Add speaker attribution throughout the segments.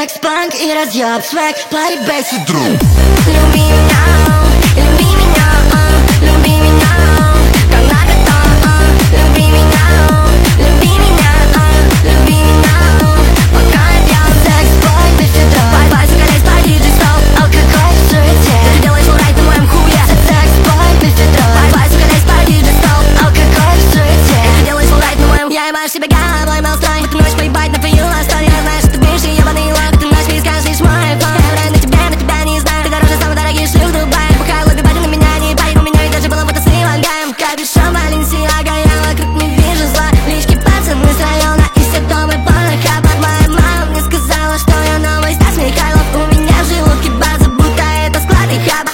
Speaker 1: секс, панк и разъеб, свек, пари, бейс и друг.
Speaker 2: Люби меня, люби меня, люби меня, как надо там. Люби меня, люби меня, люби меня, пока я пьян.
Speaker 1: Секс, бой, мефедрон,
Speaker 2: Бай-бай, закаляй, спай, диджей, стоп.
Speaker 1: алкоголь в суете.
Speaker 2: Ты делаешь лайк на моем хуе.
Speaker 1: Секс, бой, мефедрон,
Speaker 2: Бай-бай, закаляй, спай, диджей, стоп.
Speaker 1: алкоголь в суете.
Speaker 2: Ты делаешь лайк на моем. Я ебашь себе габлой, молстрой. В эту ночь поебать на твою настрой. Я знаю, что ты бывший ебаный лох. Ты ночь вискаешь лишь мой фон. Я на тебя не знаю. Ты дороже самых дорогих шлюх Дубая. Пока лобби бади на меня не пари. У меня ведь даже было фото с Ивангаем. Капюшон Баленсиага, я вокруг не вижу зла. Лички пацаны с района и все дома порнохаба. Моя мама мне сказала, что я новый Стас Михайлов. У меня в желудке база, будто это склад и хаба.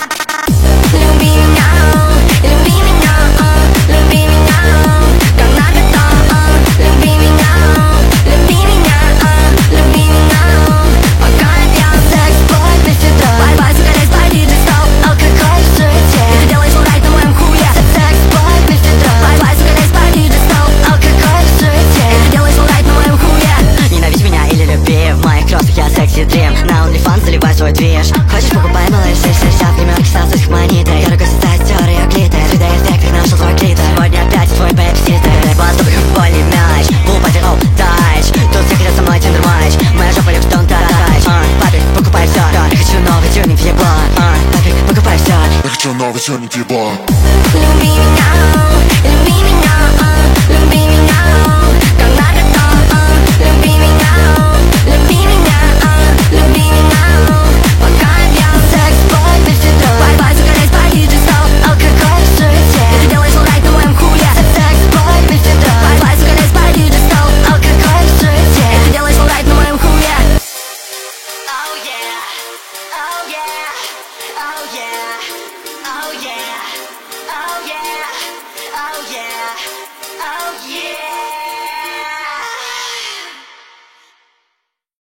Speaker 2: Люби меня, люби меня, люби меня, как надо там. Люби меня, люби меня, люби меня, пока я пьян.
Speaker 1: Секс, бой, мефедрон,
Speaker 2: Бай-бай, закаляй, спай, диджей, стоп.
Speaker 1: алкоголь в суете.
Speaker 2: Ты делаешь лайк на моем хуе.
Speaker 1: Секс, бой, мефедрон,
Speaker 2: Бай-бай, закаляй, спай, диджей, стоп.
Speaker 1: алкоголь в суете.
Speaker 2: Ты делаешь лайк на моем хуе.
Speaker 3: Ненавидь меня или люби, в моих кроссах я секси дрим. На OnlyFans заливай свой движ. Хочешь, покупай, малыш, вся в гримерке стал их монеты. Я руку стер ее глиттер, 3D-эффектах нашел твой клитор. Сегодня опять твой бэкситер. Поступи в больный мяч, пупа тянул тач. Тут все хотят со мной тендер матч. Моя жопа любит don't touch. Папик, покупай все, я хочу новый тюнинг ебла. Папик, покупай все,
Speaker 4: Я хочу новый тюнинг ебла.
Speaker 2: Люби меня, люби меня, люби меня, как надо там. Люби меня, люби меня, люби меня, пока я пьян.
Speaker 1: Секс, бой, мефедрон,
Speaker 2: Бай-бай, закаляй, спай, диджей, стоп.
Speaker 1: алкоголь в суете.
Speaker 2: Ты делаешь лайк на моем хуе.
Speaker 1: Секс, бой, мефедрон,
Speaker 2: Бай-бай, закаляй, спай, диджей, стоп.
Speaker 1: алкоголь в суете.
Speaker 2: Ты делаешь лайк на моем хуе.
Speaker 3: Oh yeah, oh yeah, oh yeah.